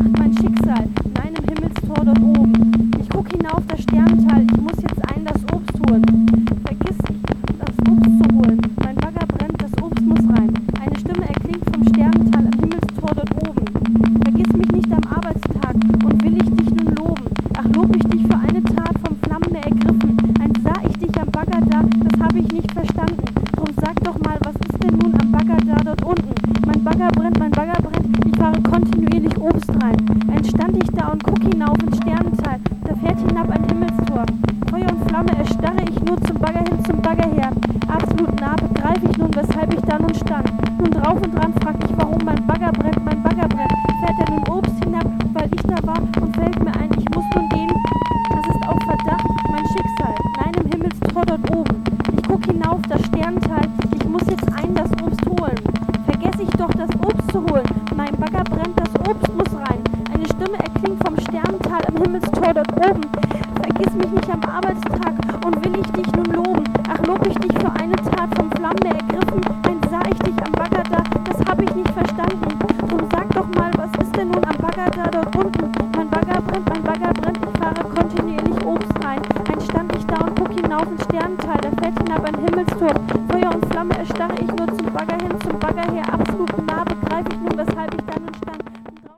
Verdacht mein Schicksal in einem Himmelstor dort oben. Ich guck hinauf das Sternental, ich muss jetzt ein das Obst holen. Vergiss das Obst zu holen. Mein Bagger brennt, das Obst muss rein. Eine Stimme erklingt vom Sternental im Himmelstor dort oben. Vergiss mich nicht am Arbeitstag und will ich dich nun loben. Ach, lob ich dich für eine Tat vom Flammen ergriffen. Einst sah ich dich am Bagger da, das habe ich nicht verstanden. Drum sag doch mal, was ist denn nun am Bagger da dort unten? Mein Bagger brennt, ich fahre kontinuierlich Obst rein. Einst stand ich da und guck hinauf ins Sternental, da fährt hinab ein Himmelstor. Feuer und Flamme erstarre ich nur zum Bagger hin, zum Bagger her. Absolut nah begreife ich nun, weshalb ich da nun stand. Nun drauf und dran frag ich, warum mein Bagger brennt. Fährt er nun Obst hinab, weil ich da war und fällt mir ein, ich muss nun gehen. Das ist auf Verdacht mein Schicksal, in einem Himmelstor dort oben. Ich guck hinauf das Sternental, ich muss jetzt ein das Obst holen. Vergess ich doch das Obst zu holen, mein Bagger brennt, das Obst muss rein. Eine Stimme erklingt vom Sternental im Himmelstor dort oben. Vergiss mich nicht am Arbeitstag und will ich dich nun loben. Ach, lob ich dich für eine Tat vom Flammen ergriffen. Einst sah ich dich am Bagger da, das hab ich nicht verstanden. Drum sag doch mal, was ist denn nun am Bagger da dort unten? Mein Bagger brennt, ich fahre kontinuierlich Obst rein. Einst stand ich da und guck hinauf ins Sternental, da fährt hinab ein Himmelstor. Feuer und Flamme erstarre ich nur zum Bagger hin, zum Bagger her.